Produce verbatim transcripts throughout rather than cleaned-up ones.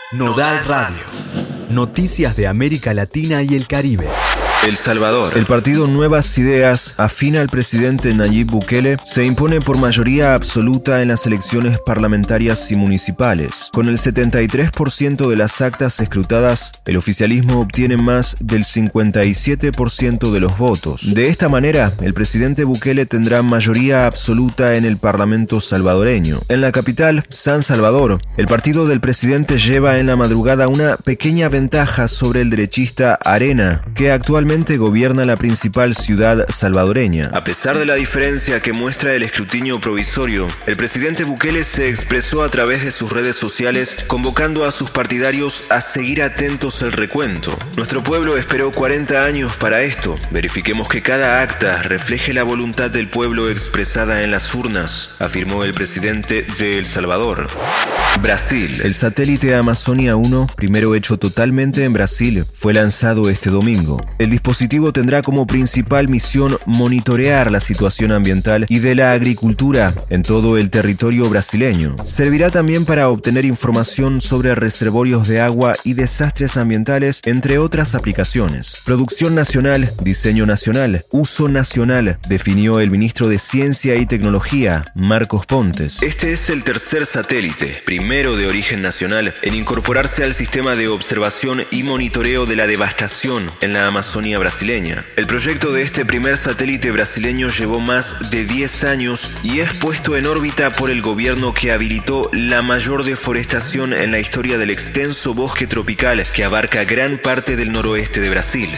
Nodal Radio. Noticias de América Latina y el Caribe. El Salvador. El partido Nuevas Ideas, afín al presidente Nayib Bukele, se impone por mayoría absoluta en las elecciones parlamentarias y municipales. Con el setenta y tres por ciento de las actas escrutadas, el oficialismo obtiene más del cincuenta y siete por ciento de los votos. De esta manera, el presidente Bukele tendrá mayoría absoluta en el Parlamento salvadoreño. En la capital, San Salvador, el partido del presidente lleva en la madrugada una pequeña ventaja sobre el derechista Arena, que actualmente gobierna la principal ciudad salvadoreña. A pesar de la diferencia que muestra el escrutinio provisorio, el presidente Bukele se expresó a través de sus redes sociales convocando a sus partidarios a seguir atentos al recuento. Nuestro pueblo esperó cuarenta años para esto. Verifiquemos que cada acta refleje la voluntad del pueblo expresada en las urnas, afirmó el presidente de El Salvador. Brasil. El satélite Amazonia uno, primero hecho totalmente en Brasil, fue lanzado este domingo. El dispositivo tendrá como principal misión monitorear la situación ambiental y de la agricultura en todo el territorio brasileño. Servirá también para obtener información sobre reservorios de agua y desastres ambientales, entre otras aplicaciones. Producción nacional, diseño nacional, uso nacional, definió el ministro de Ciencia y Tecnología, Marcos Pontes. Este es el tercer satélite, primero de origen nacional, en incorporarse al sistema de observación y monitoreo de la devastación en la Amazonia brasileña. El proyecto de este primer satélite brasileño llevó más de diez años y es puesto en órbita por el gobierno que habilitó la mayor deforestación en la historia del extenso bosque tropical que abarca gran parte del noroeste de Brasil.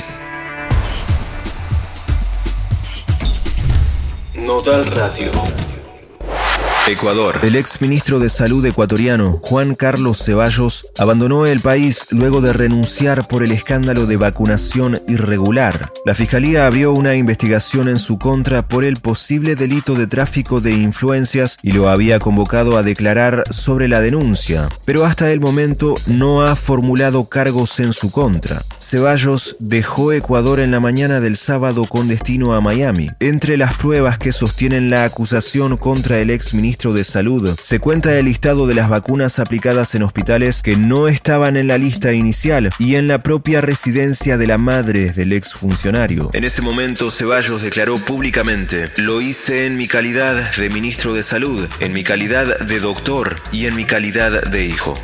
Nodal Radio. Ecuador. El ex ministro de Salud ecuatoriano, Juan Carlos Ceballos, abandonó el país luego de renunciar por el escándalo de vacunación irregular. La Fiscalía abrió una investigación en su contra por el posible delito de tráfico de influencias y lo había convocado a declarar sobre la denuncia, pero hasta el momento no ha formulado cargos en su contra. Ceballos dejó Ecuador en la mañana del sábado con destino a Miami. Entre las pruebas que sostienen la acusación contra el ex ministro de Salud, se cuenta el listado de las vacunas aplicadas en hospitales que no estaban en la lista inicial y en la propia residencia de la madre del exfuncionario. En ese momento, Ceballos declaró públicamente: "Lo hice en mi calidad de ministro de Salud, en mi calidad de doctor y en mi calidad de hijo".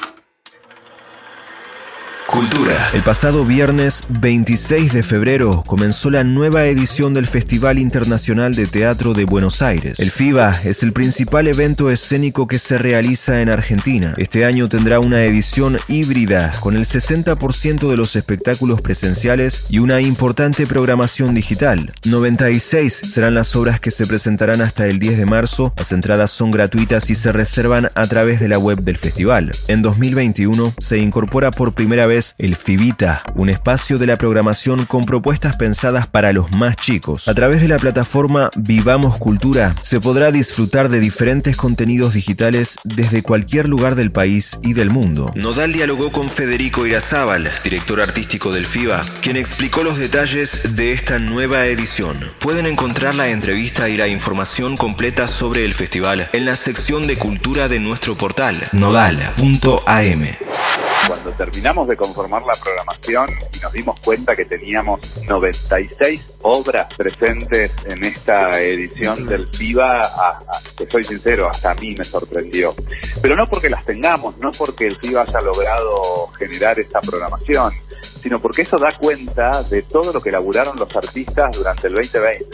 Cultura. El pasado viernes veintiséis de febrero comenzó la nueva edición del Festival Internacional de Teatro de Buenos Aires. El FIBA es el principal evento escénico que se realiza en Argentina. Este año tendrá una edición híbrida con el sesenta por ciento de los espectáculos presenciales y una importante programación digital. noventa y seis serán las obras que se presentarán hasta el diez de marzo. Las entradas son gratuitas y se reservan a través de la web del festival. En dos mil veintiuno se incorpora por primera vez el FIBITA, un espacio de la programación con propuestas pensadas para los más chicos. A través de la plataforma Vivamos Cultura se podrá disfrutar de diferentes contenidos digitales desde cualquier lugar del país y del mundo. Nodal dialogó con Federico Irazábal, director artístico del FIBA, quien explicó los detalles de esta nueva edición. Pueden encontrar la entrevista y la información completa sobre el festival en la sección de cultura de nuestro portal nodal punto a m. Cuando terminamos de conformar la programación y nos dimos cuenta que teníamos noventa y seis obras presentes en esta edición del FIBA, a, a, te soy sincero, hasta a mí me sorprendió. Pero no porque las tengamos, no porque el FIBA haya logrado generar esta programación, sino porque eso da cuenta de todo lo que laburaron los artistas durante el veinte veinte,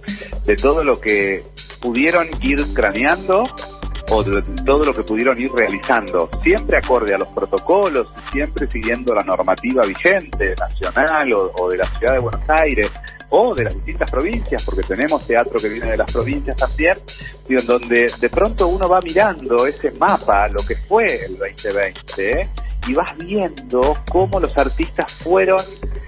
de todo lo que pudieron ir craneando o de todo lo que pudieron ir realizando, siempre acorde a los protocolos, siempre siguiendo la normativa vigente, nacional o, o de la ciudad de Buenos Aires, o de las distintas provincias, porque tenemos teatro que viene de las provincias también, y en donde de pronto uno va mirando ese mapa, lo que fue el veinte veinte, ¿eh? Y vas viendo cómo los artistas fueron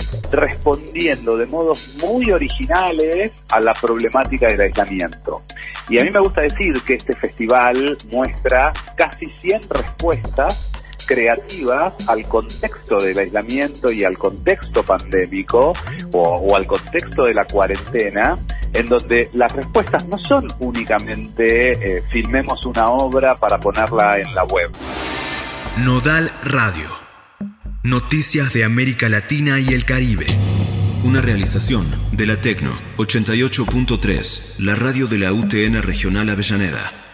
respondiendo de modos muy originales a la problemática del aislamiento. Y a mí me gusta decir que este festival muestra casi cien respuestas creativas al contexto del aislamiento y al contexto pandémico o, o al contexto de la cuarentena, en donde las respuestas no son únicamente eh, filmemos una obra para ponerla en la web. Nodal Radio. Noticias de América Latina y el Caribe. Una realización de la Tecno ochenta y ocho punto tres, la radio de la U T N Regional Avellaneda.